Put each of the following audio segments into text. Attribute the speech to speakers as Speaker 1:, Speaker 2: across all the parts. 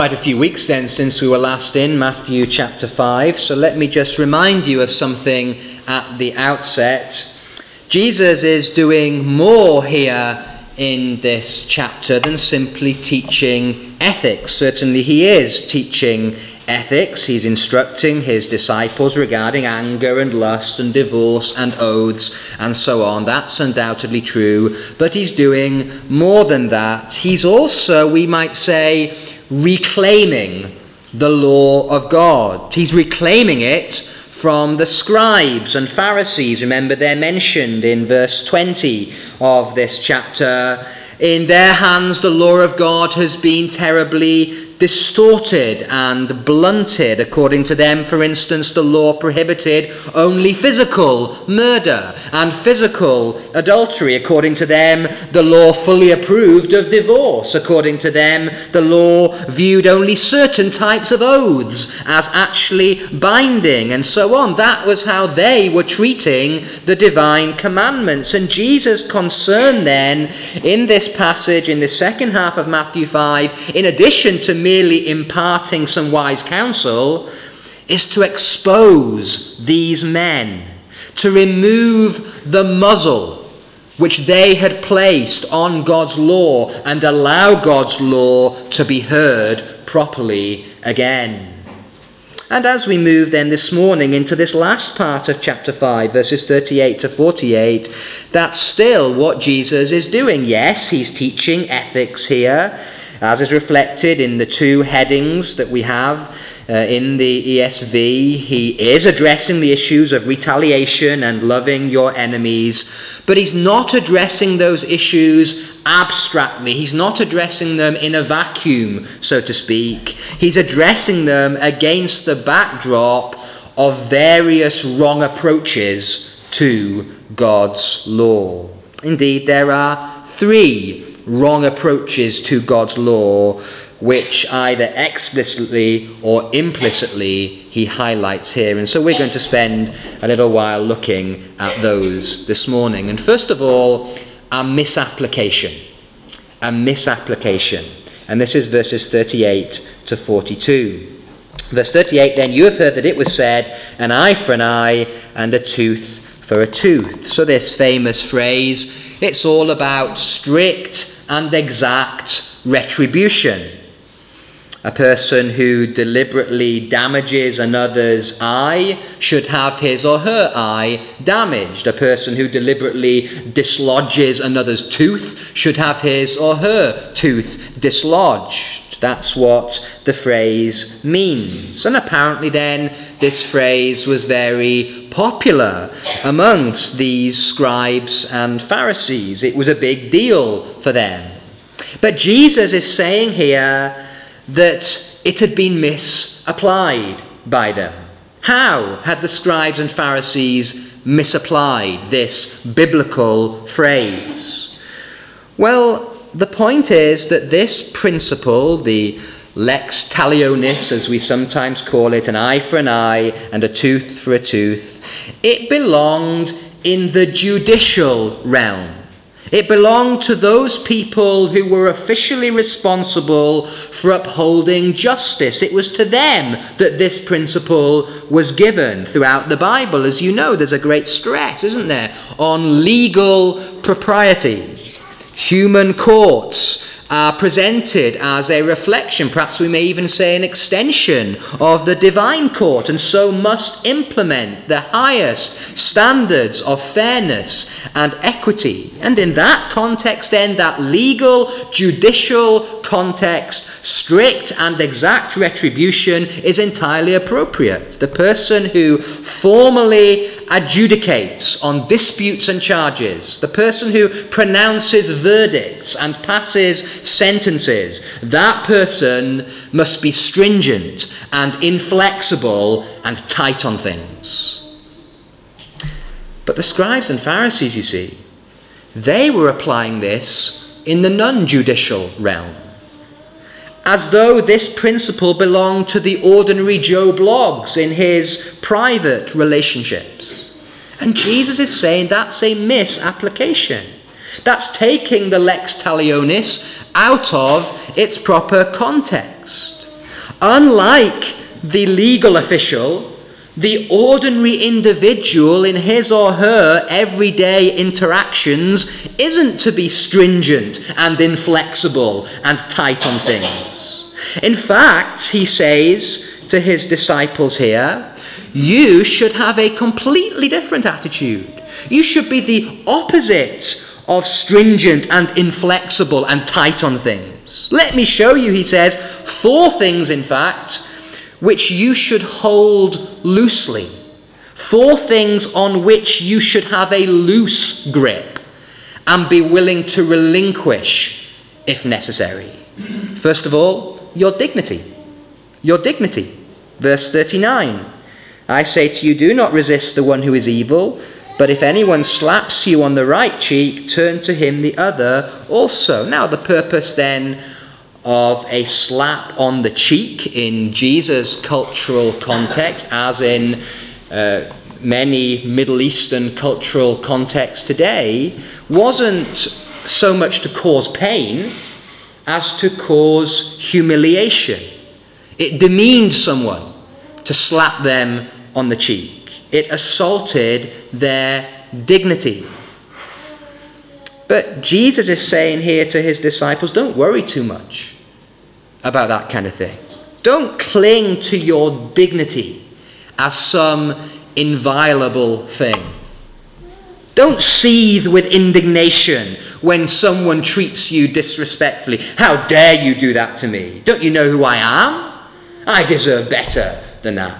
Speaker 1: Quite a few weeks then since we were last in Matthew chapter 5, so let me just remind you of something at the outset. Jesus is doing more here in this chapter than simply teaching ethics. Certainly he is teaching ethics. He's instructing his disciples regarding anger and lust and divorce and oaths and so on. That's undoubtedly true, but he's doing more than that. He's also, we might say, reclaiming the law of God. He's reclaiming it from the scribes and Pharisees. Remember, they're mentioned in verse 20 of this chapter. In their hands, the law of God has been terribly distorted and blunted. According to them, for instance, the law prohibited only physical murder and physical adultery. According to them, the law fully approved of divorce. According to them, the law viewed only certain types of oaths as actually binding, and so on. That was how they were treating the divine commandments. And Jesus' concern then in this passage, in the second half of Matthew 5, in addition to merely imparting some wise counsel, is to expose these men, to remove the muzzle which they had placed on God's law and allow God's law to be heard properly again. And as we move then this morning into this last part of chapter 5, verses 38 to 48, that's still what Jesus is doing. Yes, he's teaching ethics here, as is reflected in the two headings that we have in the ESV. He is addressing the issues of retaliation and loving your enemies, but he's not addressing those issues abstractly. He's not addressing them in a vacuum, so to speak. He's addressing them against the backdrop of various wrong approaches to God's law. Indeed, there are three wrong approaches to God's law, which either explicitly or implicitly he highlights here. And so we're going to spend a little while looking at those this morning. And first of all, a misapplication. A misapplication. And this is verses 38 to 42. Verse 38, then you have heard that it was said, an eye for an eye and a tooth for a tooth. So this famous phrase, it's all about strict and exact retribution. A person who deliberately damages another's eye should have his or her eye damaged. A person who deliberately dislodges another's tooth should have his or her tooth dislodged. That's what the phrase means. And apparently then this phrase was very popular amongst these scribes and Pharisees. It was a big deal for them. But Jesus is saying here that it had been misapplied by them. How had the scribes and Pharisees misapplied this biblical phrase? Well, the point is that this principle, the lex talionis, as we sometimes call it, an eye for an eye and a tooth for a tooth, it belonged in the judicial realm. It belonged to those people who were officially responsible for upholding justice. It was to them that this principle was given throughout the Bible. As you know, there's a great stress, isn't there, on legal propriety. Human courts are presented as a reflection, perhaps we may even say an extension of the divine court, and so must implement the highest standards of fairness and equity. And in that context then, that legal, judicial context, strict and exact retribution is entirely appropriate. The person who formally adjudicates on disputes and charges, the person who pronounces verdicts and passes sentences, that person must be stringent and inflexible and tight on things. But the scribes and Pharisees, you see, they were applying this in the non-judicial realm, as though this principle belonged to the ordinary Joe Bloggs in his private relationships. And Jesus is saying that's a misapplication. That's taking the lex talionis out of its proper context. Unlike the legal official, the ordinary individual in his or her everyday interactions isn't to be stringent and inflexible and tight on things. In fact, he says to his disciples here, you should have a completely different attitude. You should be the opposite of stringent and inflexible and tight on things. Let me show you, he says, 4 things, in fact, which you should hold loosely. 4 things on which you should have a loose grip and be willing to relinquish if necessary. First of all, your dignity. Your dignity. Verse 39. I say to you, do not resist the one who is evil, but if anyone slaps you on the right cheek, turn to him the other also. Now, the purpose then of a slap on the cheek in Jesus' cultural context, as in many Middle Eastern cultural contexts today, wasn't so much to cause pain as to cause humiliation. It demeaned someone to slap them on the cheek. It assaulted their dignity. But Jesus is saying here to his disciples, don't worry too much about that kind of thing. Don't cling to your dignity as some inviolable thing. Don't seethe with indignation when someone treats you disrespectfully. How dare you do that to me? Don't you know who I am? I deserve better than that.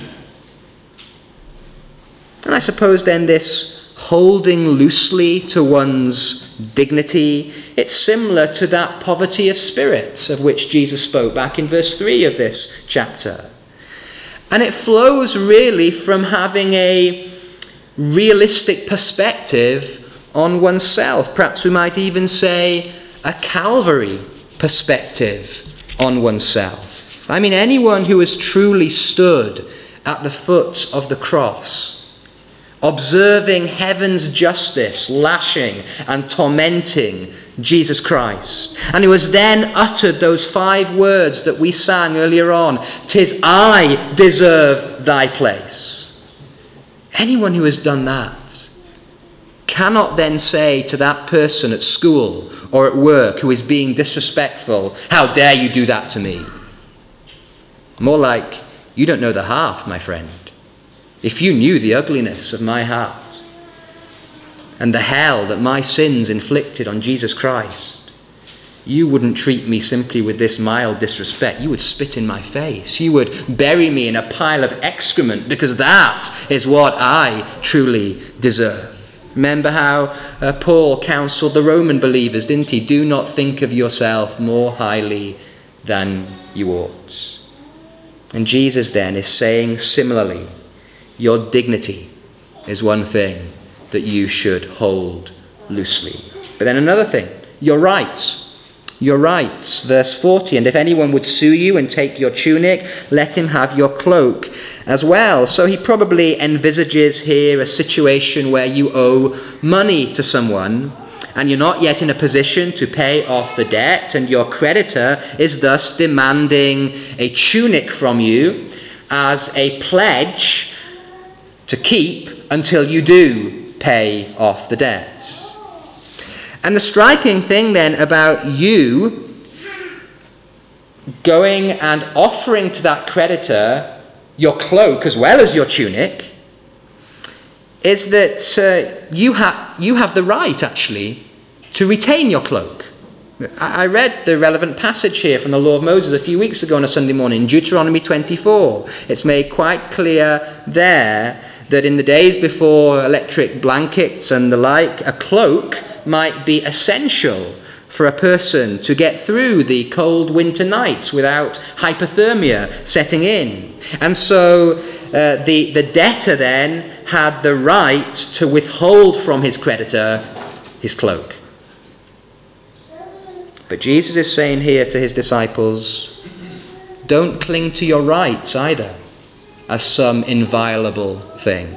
Speaker 1: And I suppose then this holding loosely to one's dignity, it's similar to that poverty of spirit of which Jesus spoke back in verse 3 of this chapter. And it flows really from having a realistic perspective on oneself. Perhaps we might even say a Calvary perspective on oneself. I mean, anyone who has truly stood at the foot of the cross, observing heaven's justice, lashing and tormenting Jesus Christ, and who has then uttered those 5 words that we sang earlier on, "'Tis I deserve thy place." Anyone who has done that cannot then say to that person at school or at work who is being disrespectful, "How dare you do that to me?" More like, "You don't know the half, my friend. If you knew the ugliness of my heart and the hell that my sins inflicted on Jesus Christ, you wouldn't treat me simply with this mild disrespect. You would spit in my face. You would bury me in a pile of excrement, because that is what I truly deserve." Remember how Paul counseled the Roman believers, didn't he? Do not think of yourself more highly than you ought. And Jesus then is saying similarly, your dignity is one thing that you should hold loosely. But then another thing, your rights. Your rights. Verse 40, and if anyone would sue you and take your tunic, let him have your cloak as well. So he probably envisages here a situation where you owe money to someone and you're not yet in a position to pay off the debt, and your creditor is thus demanding a tunic from you as a pledge to keep until you do pay off the debts. And the striking thing then about you going and offering to that creditor your cloak as well as your tunic is that you have the right actually to retain your cloak. I read the relevant passage here from the Law of Moses a few weeks ago on a Sunday morning, Deuteronomy 24. It's made quite clear there that in the days before electric blankets and the like, a cloak might be essential for a person to get through the cold winter nights without hypothermia setting in. And so the debtor then had the right to withhold from his creditor his cloak. But Jesus is saying here to his disciples, don't cling to your rights either as some inviolable thing.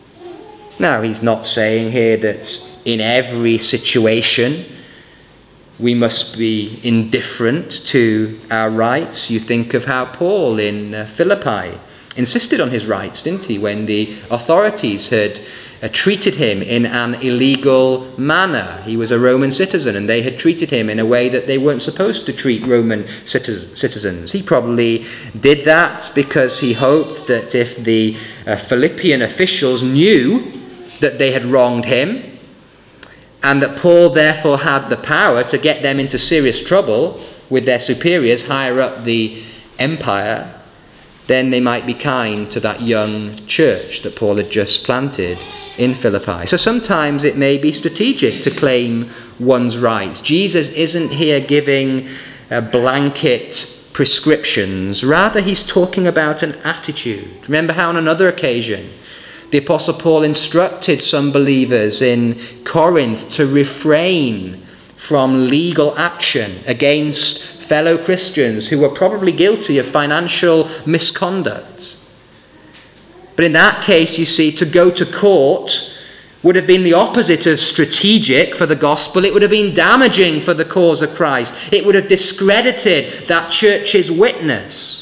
Speaker 1: Now, he's not saying here that in every situation we must be indifferent to our rights. You think of how Paul in Philippi insisted on his rights, didn't he, when the authorities had treated him in an illegal manner. He was a Roman citizen, and they had treated him in a way that they weren't supposed to treat Roman citizens. He probably did that because he hoped that if the Philippian officials knew that they had wronged him, and that Paul therefore had the power to get them into serious trouble with their superiors higher up the empire, then they might be kind to that young church that Paul had just planted in Philippi. So sometimes it may be strategic to claim one's rights. Jesus isn't here giving blanket prescriptions. Rather, he's talking about an attitude. Remember how on another occasion the Apostle Paul instructed some believers in Corinth to refrain from legal action against fellow Christians who were probably guilty of financial misconduct. But in that case, you see, to go to court would have been the opposite of strategic for the gospel. It would have been damaging for the cause of Christ. It would have discredited that church's witness.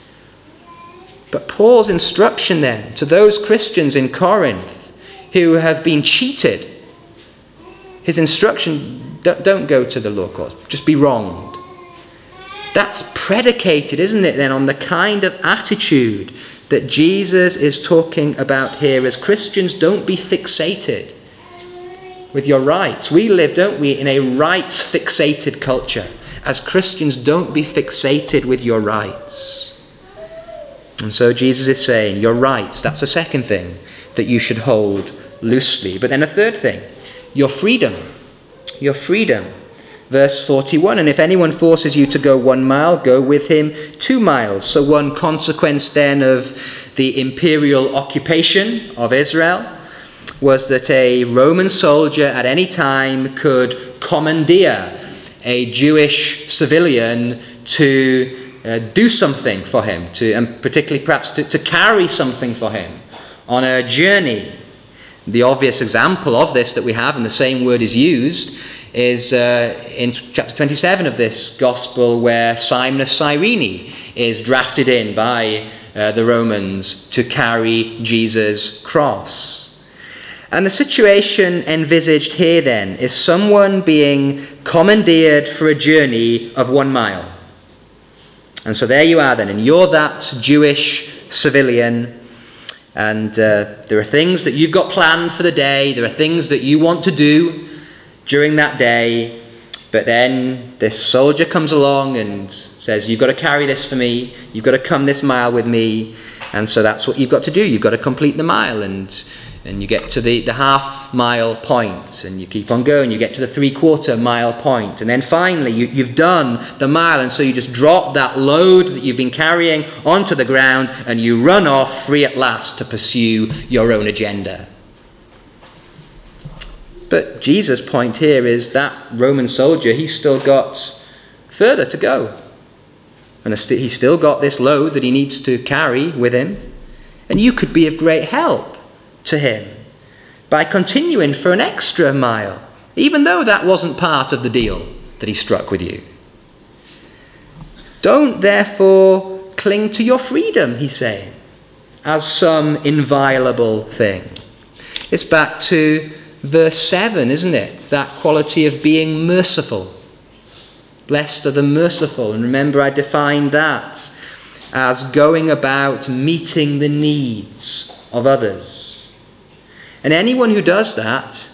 Speaker 1: But Paul's instruction then to those Christians in Corinth who have been cheated, his instruction, don't go to the law courts, just be wronged. That's predicated, isn't it then, on the kind of attitude that Jesus is talking about here. As Christians, don't be fixated with your rights. We live, don't we, in a rights-fixated culture. As Christians, don't be fixated with your rights. And so Jesus is saying, your rights, that's the second thing that you should hold loosely. But then a third thing, your freedom. Your freedom. Verse 41, and if anyone forces you to go 1 mile, go with him 2 miles. So one consequence then of the imperial occupation of Israel was that a Roman soldier at any time could commandeer a Jewish civilian to do something for him, and particularly perhaps to carry something for him on a journey. The obvious example of this that we have, and the same word is used, is in chapter 27 of this gospel, where Simon of Cyrene is drafted in by the Romans to carry Jesus' cross. And the situation envisaged here then is someone being commandeered for a journey of 1 mile. And so there you are then, and you're that Jewish civilian, and there are things that you've got planned for the day, there are things that you want to do during that day, but then this soldier comes along and says, you've got to carry this for me, you've got to come this mile with me, and so that's what you've got to do. You've got to complete the mile, and you get to the half-mile point, and you keep on going, you get to the 3/4 mile point, and then finally you've done the mile, and so you just drop that load that you've been carrying onto the ground, and you run off free at last to pursue your own agenda. But Jesus' point here is that Roman soldier, he's still got further to go. And he's still got this load that he needs to carry with him. And you could be of great help to him by continuing for an extra mile, even though that wasn't part of the deal that he struck with you. Don't therefore cling to your freedom, he's saying, as some inviolable thing. It's back to verse 7, isn't it? That quality of being merciful. Blessed are the merciful. And remember, I defined that as going about meeting the needs of others. And anyone who does that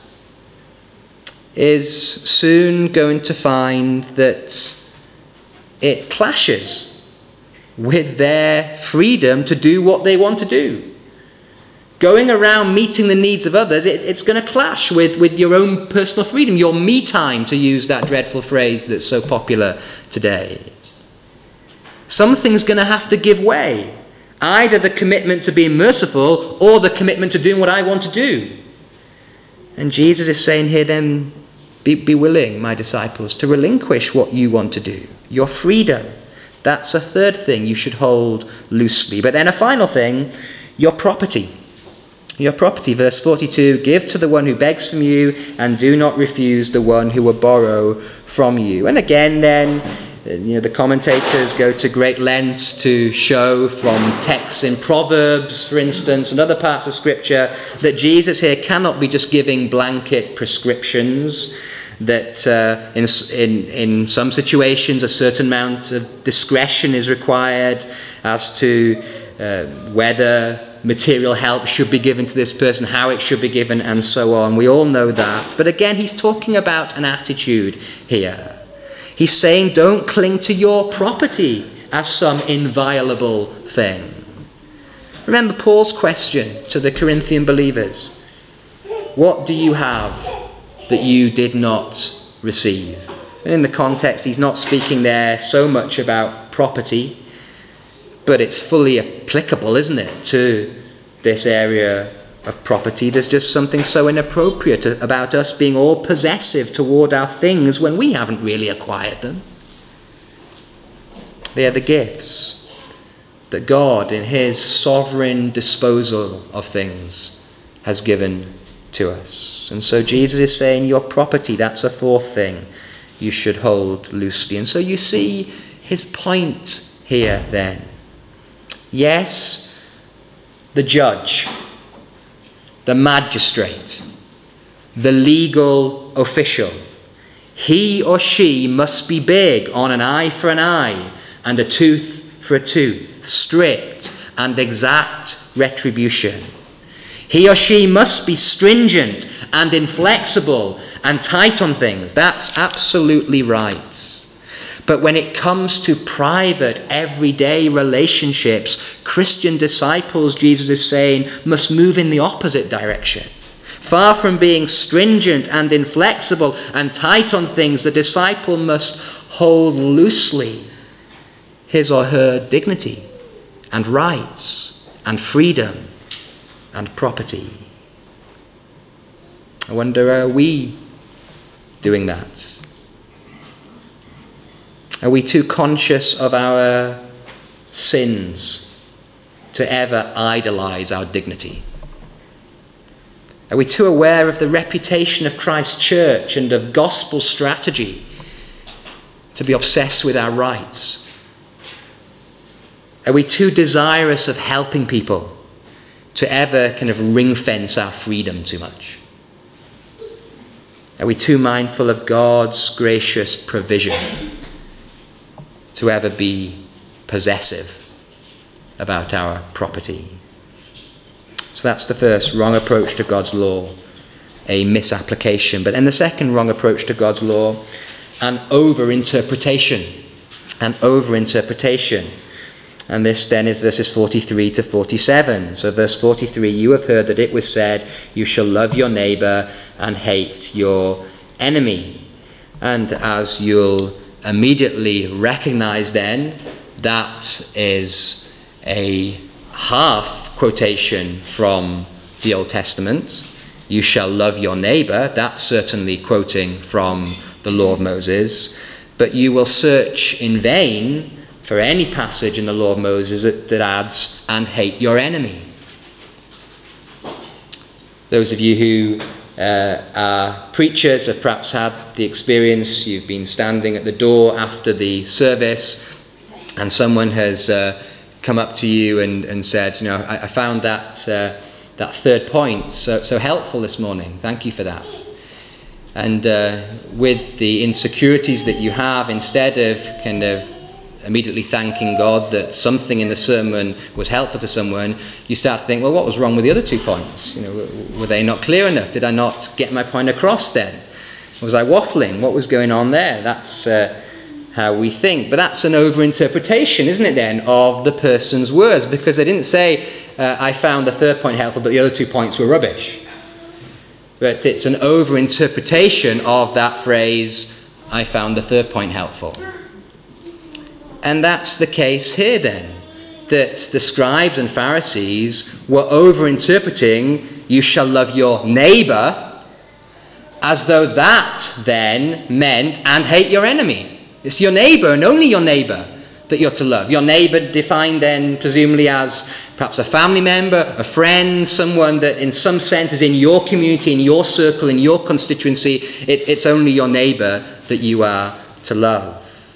Speaker 1: is soon going to find that it clashes with their freedom to do what they want to do. Going around meeting the needs of others, it's going to clash with your own personal freedom, your me time, to use that dreadful phrase that's so popular today. Something's going to have to give way. Either the commitment to being merciful or the commitment to doing what I want to do. And Jesus is saying here then, be willing, my disciples, to relinquish what you want to do. Your freedom. That's a third thing you should hold loosely. But then a final thing, your property. Your property, verse 42, give to the one who begs from you, and do not refuse the one who will borrow from you. And again then, the commentators go to great lengths to show from texts in Proverbs, for instance, and other parts of Scripture, that Jesus here cannot be just giving blanket prescriptions, that in some situations a certain amount of discretion is required as to whether material help should be given to this person, how it should be given, and so on. We all know that. But again, he's talking about an attitude here. He's saying, don't cling to your property as some inviolable thing. Remember Paul's question to the Corinthian believers. What do you have that you did not receive? And in the context, he's not speaking there so much about property, but it's fully applicable, isn't it, to this area of property. There's just something so inappropriate about us being all possessive toward our things when we haven't really acquired them. They are the gifts that God, in his sovereign disposal of things, has given to us. And so Jesus is saying your property, that's a fourth thing you should hold loosely. And so you see his point here then. Yes, the judge, the magistrate, the legal official, he or she must be big on an eye for an eye and a tooth for a tooth, strict and exact retribution. He or she must be stringent and inflexible and tight on things. That's absolutely right. But when it comes to private, everyday relationships, Christian disciples, Jesus is saying, must move in the opposite direction. Far from being stringent and inflexible and tight on things, the disciple must hold loosely his or her dignity and rights and freedom and property. I wonder, are we doing that? Are we too conscious of our sins to ever idolize our dignity? Are we too aware of the reputation of Christ's church and of gospel strategy to be obsessed with our rights? Are we too desirous of helping people to ever kind of ring-fence our freedom too much? Are we too mindful of God's gracious provision to ever be possessive about our property? So that's the first wrong approach to God's law, a misapplication. But then the second wrong approach to God's law, an overinterpretation. An overinterpretation. And this then is verses 43 to 47. So verse 43, you have heard that it was said, you shall love your neighbour and hate your enemy. And as you'll immediately recognize then, that is a half quotation from the Old Testament. You shall love your neighbour, that's certainly quoting from the law of Moses. But you will search in vain for any passage in the law of Moses that adds, and hate your enemy. Those of you who are preachers have perhaps had the experience, you've been standing at the door after the service and someone has come up to you and said, I found that third point so helpful this morning. Thank you for that. And with the insecurities that you have, instead of kind of immediately thanking God that something in the sermon was helpful to someone, you start to think, well, what was wrong with the other 2 points? Were they not clear enough? Did I not get my point across then? Was I waffling? What was going on there? That's how we think. But that's an overinterpretation, isn't it then, of the person's words? Because they didn't say, I found the third point helpful, but the other 2 points were rubbish. But it's an overinterpretation of that phrase, I found the third point helpful. And that's the case here then, that the scribes and Pharisees were overinterpreting, you shall love your neighbour, as though that then meant, and hate your enemy. It's your neighbour and only your neighbour that you're to love. Your neighbour defined then presumably as perhaps a family member, a friend, someone that in some sense is in your community, in your circle, in your constituency. It's only your neighbour that you are to love.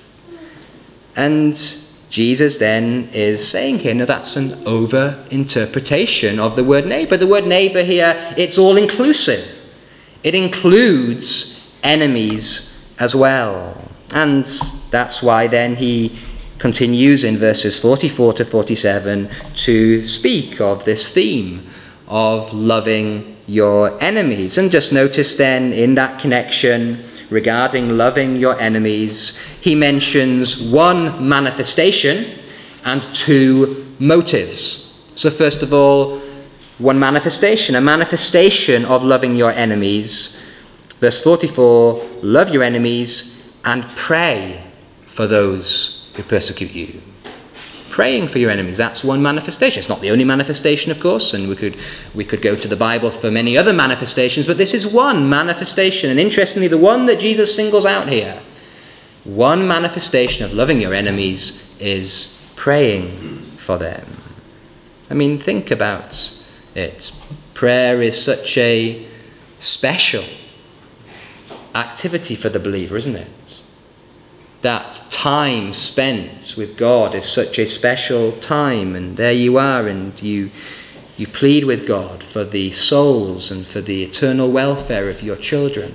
Speaker 1: And Jesus then is saying here, no, that's an over-interpretation of the word neighbour. The word neighbour here, it's all-inclusive. It includes enemies as well. And that's why then he continues in verses 44 to 47 to speak of this theme of loving your enemies. And just notice then in that connection regarding loving your enemies, he mentions one manifestation and two motives. So first of all, one manifestation, a manifestation of loving your enemies. Verse 44, love your enemies and pray for those who persecute you. Praying for your enemies, that's one manifestation. It's not the only manifestation, of course, and we could go to the Bible for many other manifestations, but this is one manifestation. And interestingly, the one that Jesus singles out here, one manifestation of loving your enemies is praying for them. I mean, think about it. Prayer is such a special activity for the believer, isn't it? That time spent with God is such a special time, and there you are, and you plead with God for the souls and for the eternal welfare of your children.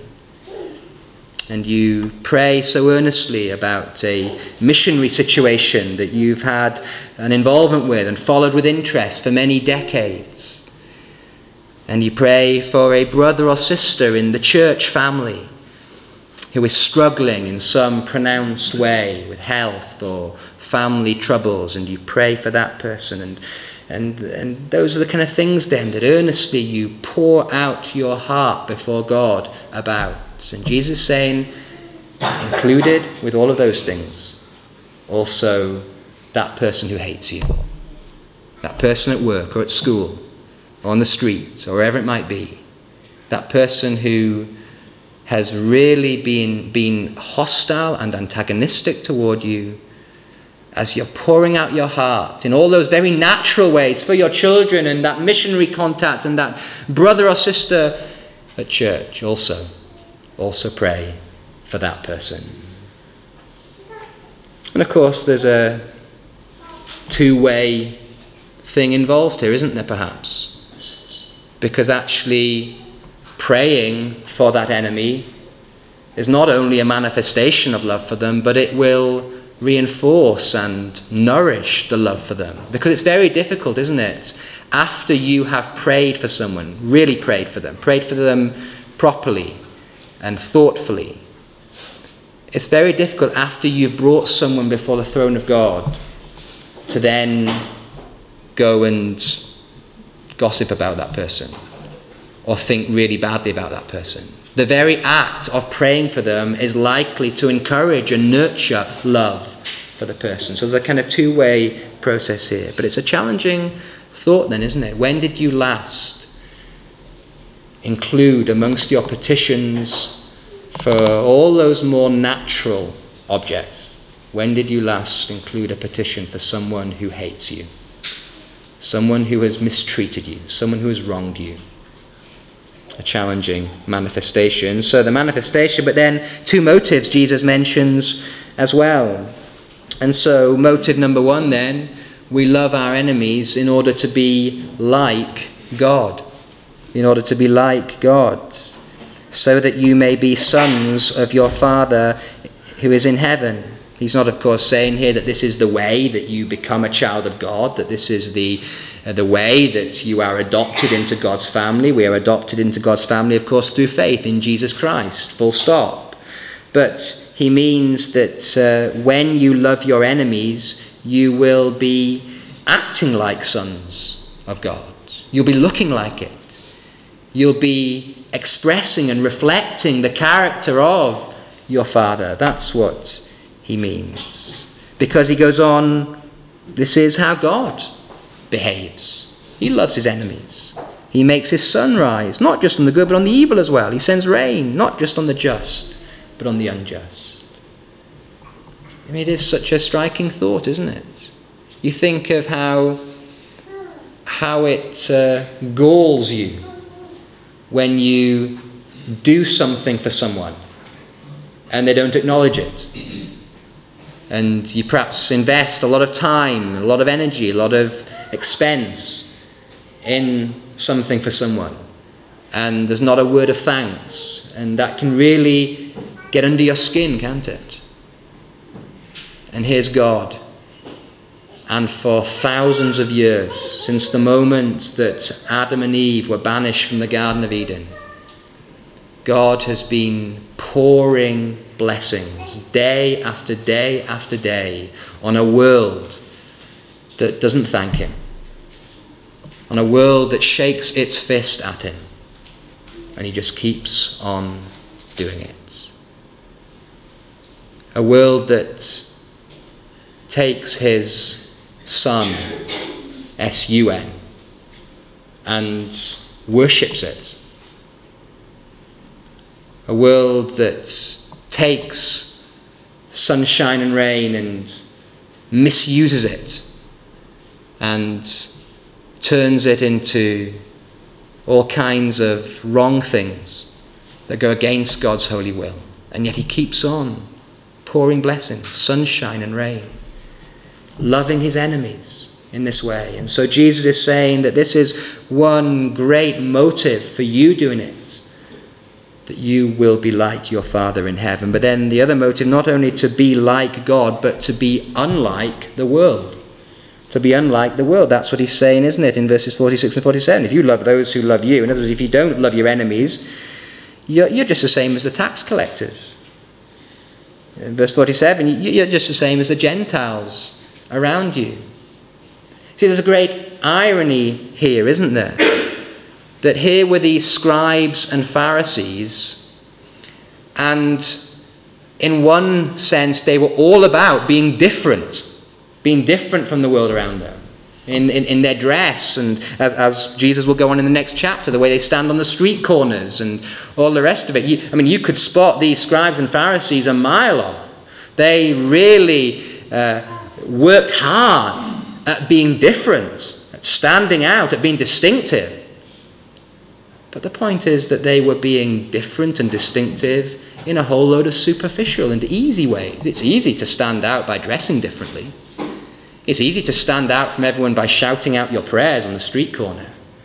Speaker 1: And you pray so earnestly about a missionary situation that you've had an involvement with and followed with interest for many decades. And you pray for a brother or sister in the church family who is struggling in some pronounced way with health or family troubles, and you pray for that person. And those are the kind of things then that earnestly you pour out your heart before God about. And Jesus is saying, included with all of those things, also that person who hates you, that person at work or at school or on the street or wherever it might be, that person who has really been hostile and antagonistic toward you, as you're pouring out your heart in all those very natural ways for your children and that missionary contact and that brother or sister at church, also pray for that person. And of course there's a two-way thing involved here, isn't there, perhaps? Because actually praying for that enemy is not only a manifestation of love for them, but it will reinforce and nourish the love for them. Because it's very difficult, isn't it? After you have prayed for someone, really prayed for them properly and thoughtfully, it's very difficult after you've brought someone before the throne of God to then go and gossip about that person or think really badly about that person. The very act of praying for them is likely to encourage and nurture love for the person. So there's a kind of two-way process here. But it's a challenging thought then, isn't it? When did you last include amongst your petitions for all those more natural objects? When did you last include a petition for someone who hates you? Someone who has mistreated you? Someone who has wronged you? A challenging manifestation. So the manifestation, but then two motives Jesus mentions as well. And so motive number one then, we love our enemies in order to be like God. In order to be like God. So that you may be sons of your Father who is in heaven. He's not, of course, saying here that this is the way that you become a child of God, that this is the way that you are adopted into God's family. We are adopted into God's family, of course, through faith in Jesus Christ, full stop. But he means that when you love your enemies, you will be acting like sons of God. You'll be looking like it. You'll be expressing and reflecting the character of your Father. That's what he means. Because he goes on, this is how God behaves. He loves his enemies. He makes his sun rise, not just on the good, but on the evil as well. He sends rain, not just on the just, but on the unjust. I mean, it is such a striking thought, isn't it? You think of how it galls you when you do something for someone and they don't acknowledge it. And you perhaps invest a lot of time, a lot of energy, a lot of expense in something for someone, and there's not a word of thanks, and that can really get under your skin, can't it? And here's God, and for thousands of years, since the moment that Adam and Eve were banished from the Garden of Eden, God has been pouring blessings day after day after day on a world that doesn't thank him, on a world that shakes its fist at him, and he just keeps on doing it. A world that takes his Son, S-U-N, and worships it. A world that takes sunshine and rain and misuses it and turns it into all kinds of wrong things that go against God's holy will. And yet he keeps on pouring blessings, sunshine and rain, loving his enemies in this way. And so Jesus is saying that this is one great motive for you doing it, that you will be like your Father in heaven. But then the other motive, not only to be like God, but to be unlike the world. To be unlike the world. That's what he's saying, isn't it, in verses 46 and 47. If you love those who love you, in other words, if you don't love your enemies, you're just the same as the tax collectors. In verse 47, you're just the same as the Gentiles around you. See, there's a great irony here, isn't there? That here were these scribes and Pharisees, and in one sense they were all about being different from the world around them, in their dress, and as Jesus will go on in the next chapter, the way they stand on the street corners and all the rest of it. You could spot these scribes and Pharisees a mile off. They really worked hard at being different, at standing out, at being distinctive. But the point is that they were being different and distinctive in a whole load of superficial and easy ways. It's easy to stand out by dressing differently. It's easy to stand out from everyone by shouting out your prayers on the street corner.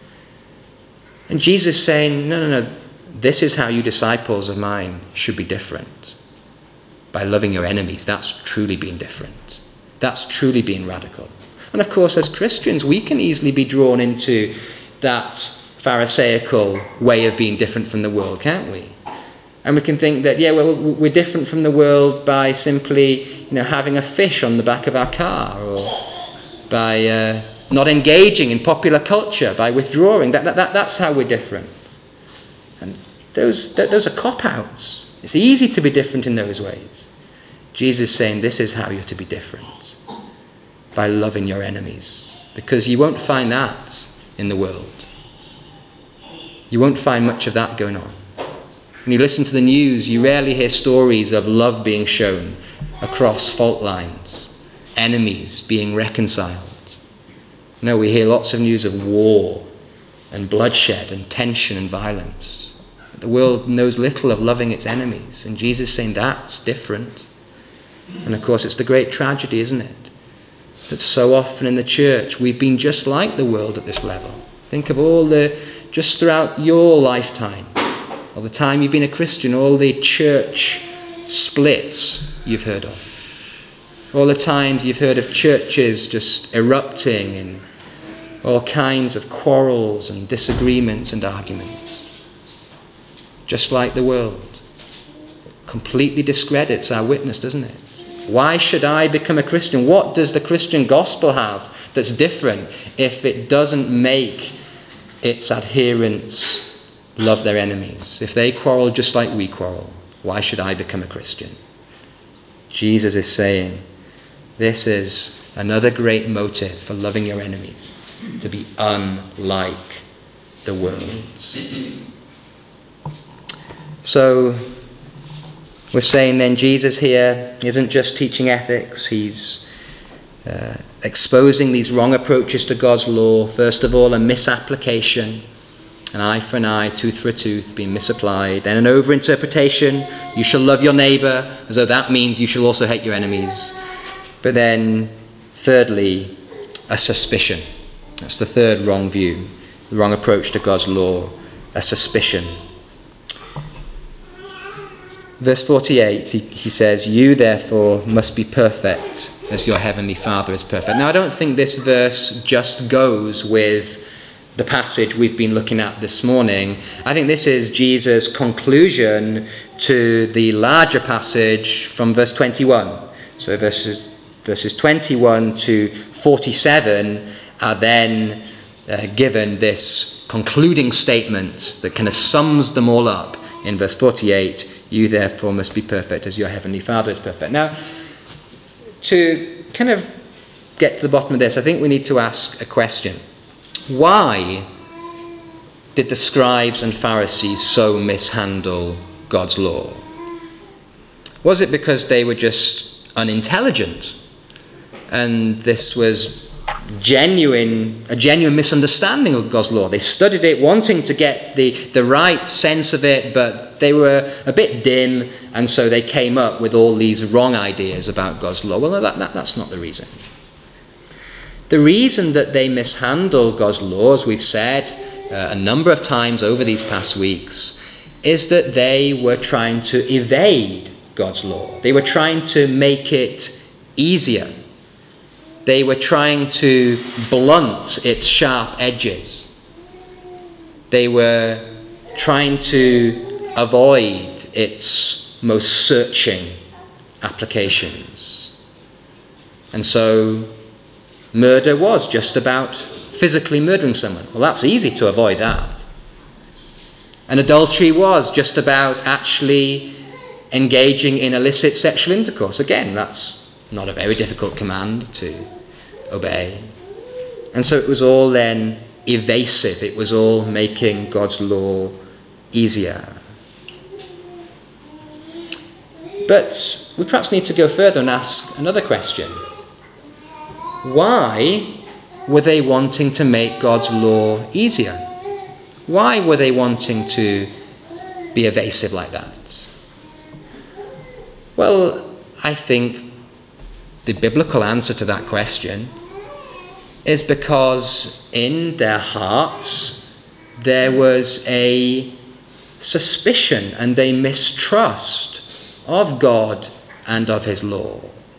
Speaker 1: And Jesus is saying, no, this is how you disciples of mine should be different. By loving your enemies. That's truly being different. That's truly being radical. And of course, as Christians, we can easily be drawn into that Pharisaical way of being different from the world, can't we? And we can think that, we're different from the world by simply, having a fish on the back of our car, or by not engaging in popular culture, by withdrawing. That's how we're different. And those are cop-outs. It's easy to be different in those ways. Jesus is saying this is how you're to be different, by loving your enemies, because you won't find that in the world. You won't find much of that going on. When you listen to the news, you rarely hear stories of love being shown across fault lines, enemies being reconciled. No, we hear lots of news of war and bloodshed and tension and violence. The world knows little of loving its enemies, and Jesus is saying that's different. And of course, it's the great tragedy, isn't it? That so often in the church, we've been just like the world at this level. Think of just throughout your lifetime, or the time you've been a Christian, all the church splits you've heard of. All the times you've heard of churches just erupting in all kinds of quarrels and disagreements and arguments. Just like the world. Completely discredits our witness, doesn't it? Why should I become a Christian? What does the Christian gospel have that's different if it doesn't make its adherents love their enemies? If they quarrel just like we quarrel, why should I become a Christian? Jesus is saying this is another great motive for loving your enemies, to be unlike the world. So we're saying then Jesus here isn't just teaching ethics, he's exposing these wrong approaches to God's law. First of all, a misapplication An eye for an eye, tooth for a tooth being misapplied. Then an overinterpretation, you shall love your neighbour, as though that means you shall also hate your enemies. But then, thirdly, a suspicion. That's the third wrong view, the wrong approach to God's law, a suspicion. Verse 48, he says, you therefore must be perfect as your heavenly Father is perfect. Now, I don't think this verse just goes with the passage we've been looking at this morning. I think this is Jesus' conclusion to the larger passage from verse 21. So verses 21 to 47 are then given this concluding statement that kind of sums them all up in verse 48. You therefore must be perfect as your heavenly Father is perfect. Now, to kind of get to the bottom of this, I think we need to ask a question. Why did the scribes and Pharisees so mishandle God's law? Was it because they were just unintelligent and this was a genuine misunderstanding of God's law? They studied it wanting to get the right sense of it, but they were a bit dim, and so they came up with all these wrong ideas about God's law. Well, that's not the reason. The reason that they mishandle God's law, as we've said a number of times over these past weeks, is that they were trying to evade God's law. They were trying to make it easier. They were trying to blunt its sharp edges. They were trying to avoid its most searching applications. And so murder was just about physically murdering someone. Well, that's easy to avoid that. And adultery was just about actually engaging in illicit sexual intercourse. Again, that's not a very difficult command to obey. And so it was all then evasive. It was all making God's law easier. But we perhaps need to go further and ask another question. Why were they wanting to make God's law easier? Why were they wanting to be evasive like that? Well, I think the biblical answer to that question is because in their hearts there was a suspicion and a mistrust of God and of his law,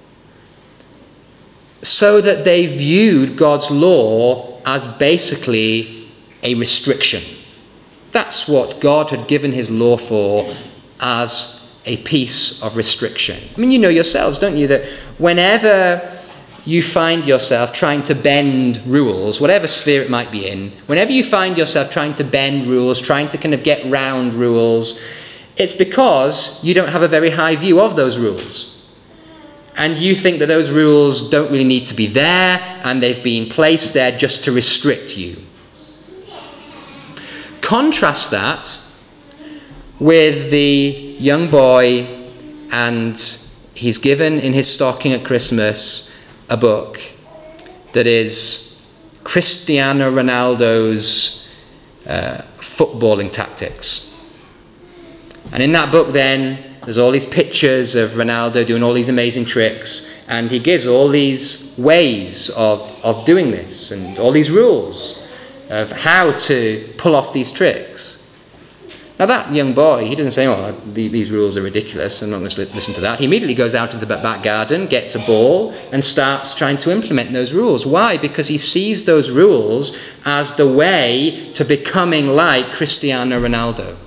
Speaker 1: so that they viewed God's law as basically a restriction. That's what God had given his law for, as a piece of restriction. I mean, you know yourselves, don't you, that whenever you find yourself trying to bend rules, whatever sphere it might be in, whenever you find yourself trying to bend rules, trying to kind of get round rules, it's because you don't have a very high view of those rules. And you think that those rules don't really need to be there, and they've been placed there just to restrict you. Contrast that with the young boy, and he's given in his stocking at Christmas a book that is Cristiano Ronaldo's footballing tactics. And in that book then, there's all these pictures of Ronaldo doing all these amazing tricks, and he gives all these ways of doing this and all these rules of how to pull off these tricks. Now that young boy, he doesn't say, oh, these rules are ridiculous, I'm not going to listen to that. He immediately goes out into the back garden, gets a ball, and starts trying to implement those rules. Why? Because he sees those rules as the way to becoming like Cristiano Ronaldo.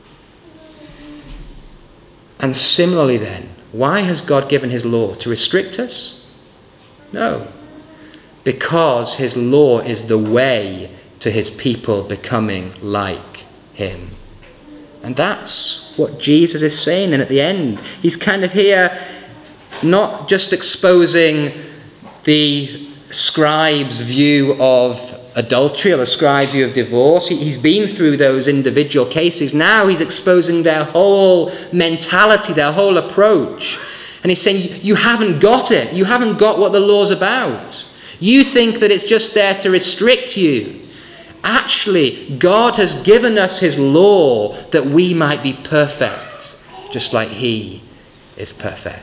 Speaker 1: And similarly then, why has God given his law? To restrict us? No. Because his law is the way to his people becoming like him. And that's what Jesus is saying then at the end. He's kind of here not just exposing the scribes' view of adultery or the scribes' view of divorce. He's been through those individual cases. Now he's exposing their whole mentality, their whole approach. And he's saying, you haven't got it. You haven't got what the law's about. You think that it's just there to restrict you. actually, God has given us his law that we might be perfect, just like he is perfect.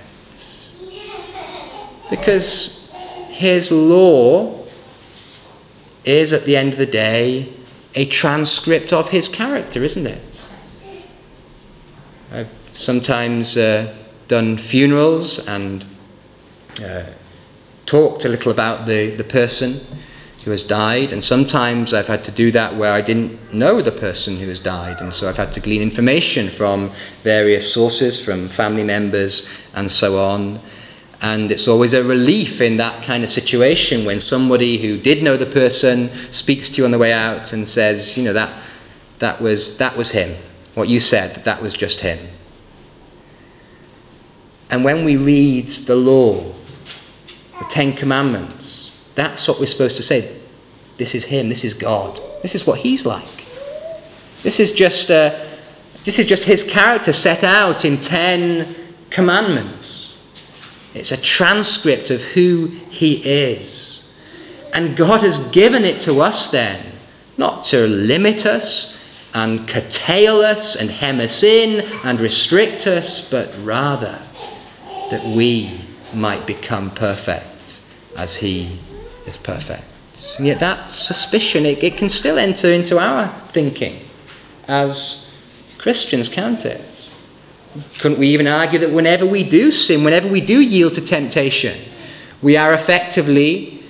Speaker 1: Because his law is, at the end of the day, a transcript of his character, isn't it? I've sometimes done funerals and talked a little about the person who has died, and sometimes I've had to do that where I didn't know the person who has died, and so I've had to glean information from various sources, from family members and so on. And it's always a relief in that kind of situation when somebody who did know the person speaks to you on the way out and says, you know, that was him. What you said, that was just him. And when we read the law, the Ten Commandments, that's what we're supposed to say. This is him. This is God. This is what he's like. This is just his character set out in 10 commandments. It's a transcript of who he is. And God has given it to us then, not to limit us and curtail us and hem us in and restrict us, but rather that we might become perfect as he is perfect. And yet that suspicion, it can still enter into our thinking as Christians, can't it? Couldn't we even argue that whenever we do sin, whenever we do yield to temptation, we are effectively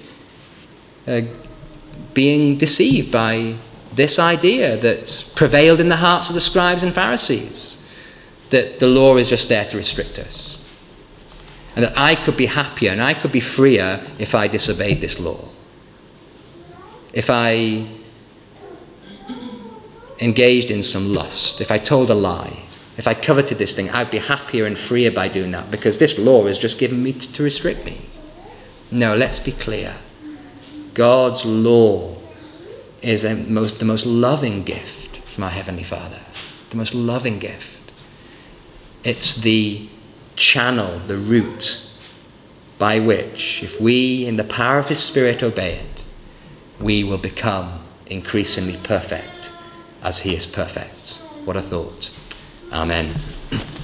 Speaker 1: being deceived by this idea that's prevailed in the hearts of the scribes and Pharisees, that the law is just there to restrict us, and that I could be happier and I could be freer if I disobeyed this law. If I engaged in some lust, if I told a lie, if I coveted this thing, I'd be happier and freer by doing that because this law is just given me to restrict me. No, let's be clear. God's law is the most loving gift from our Heavenly Father. The most loving gift. It's the channel, the route by which, if we, in the power of his Spirit, obey it, we will become increasingly perfect as he is perfect. What a thought. Amen.